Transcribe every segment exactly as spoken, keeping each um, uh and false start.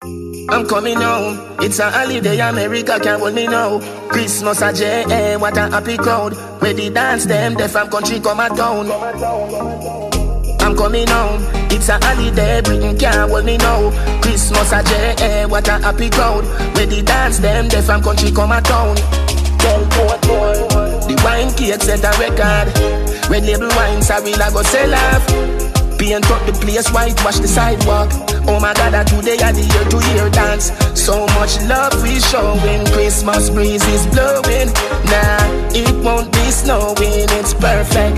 I'm coming home. It's a holiday, America can't hold me now. Christmas a J A, what a happy crowd. Where the dance them, the from country come a town. I'm coming home. It's a holiday, Britain can't hold me now. Christmas a J A, what a happy crowd. Where the dance them, the from country come a town. The wine cake set a record. Red label wine, sorry, I go sell off. Paint up the place, whitewash the sidewalk. Oh my God, that today are the year to year dance. So much love we showing. Christmas breeze is blowing. Nah, it won't be snowing. It's perfect.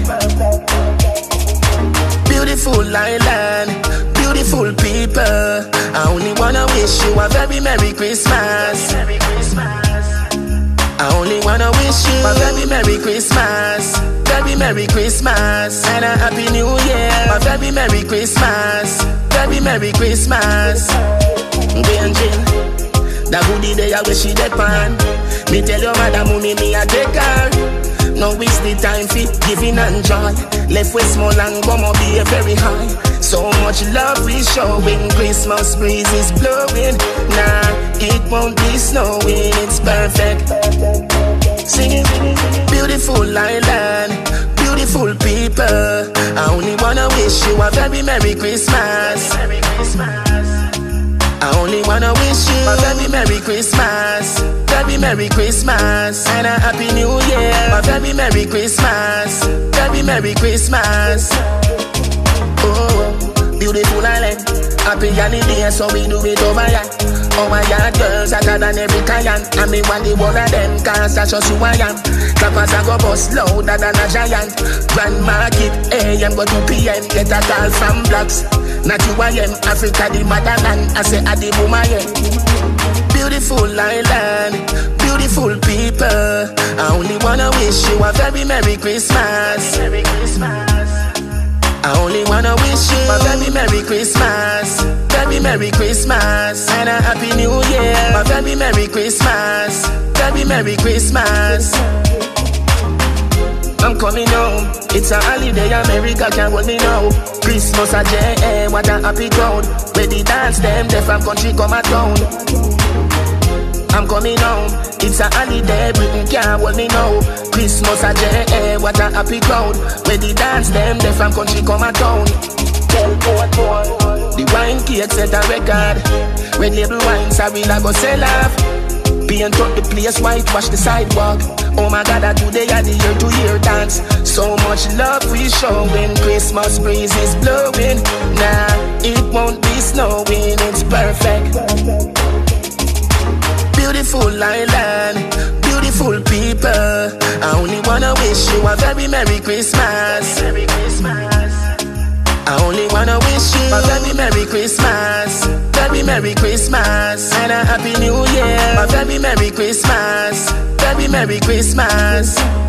Beautiful island, beautiful people. I only wanna wish you a very Merry Christmas. Merry Christmas. I only wanna wish you a very Merry Christmas. Very Merry Christmas and a Happy New Year. A very Merry Christmas. Very Merry Christmas. Benjin, the goodie day I wish she depend. Me tell your mother mommy me a take her. No waste the time for giving and joy. Left with small and gonna be very high. So much love we showing. Christmas breeze is blowing. Nah, it won't be snowing. It's perfect. Singing, beautiful island, beautiful people. I only wanna wish you a very Merry Christmas. Merry Christmas. I only wanna wish you a very Merry Christmas. Very Merry Christmas and a Happy New Year. A very Merry Christmas. Very Merry Christmas. Oh, beautiful island. Happy holiday, so we do it over here. Oh my God, girls hotter than every client. And me want the one of them, cause that's just who I am. Clappers I go bust louder than a giant. Grand market, A M go to P M. Get a call from blocks. Not you I am, Africa the motherland. I say I the boom I am. Beautiful island, beautiful people. I only wanna wish you a very Merry Christmas. Merry Christmas. I only wanna wish you a very Merry Christmas. Very Merry Christmas and a Happy New Year. A very Merry Christmas. Very Merry Christmas. I'm coming home. It's a holiday, America can't hold me now. Christmas a J A, what a happy crowd. Where the dance them, they from country come a town. I'm coming home. It's a holiday, Britain can't hold me now. Christmas a J A, what a happy crowd. Where the dance them, they from country come a town. The wine cake set a record. Red label wine, sorry, I go sell off. Paint up the place, whitewash the sidewalk. Oh my God, that today are the year to year dance. So much love we showing. Christmas breeze is blowing. Nah, it won't be snowing. It's perfect. Beautiful island, beautiful people. I only wanna wish you a very Merry Christmas. Merry Christmas. I only wanna wish you a very Merry Christmas. Very Merry Christmas and a Happy New Year. A very Merry Christmas. Very Merry Christmas.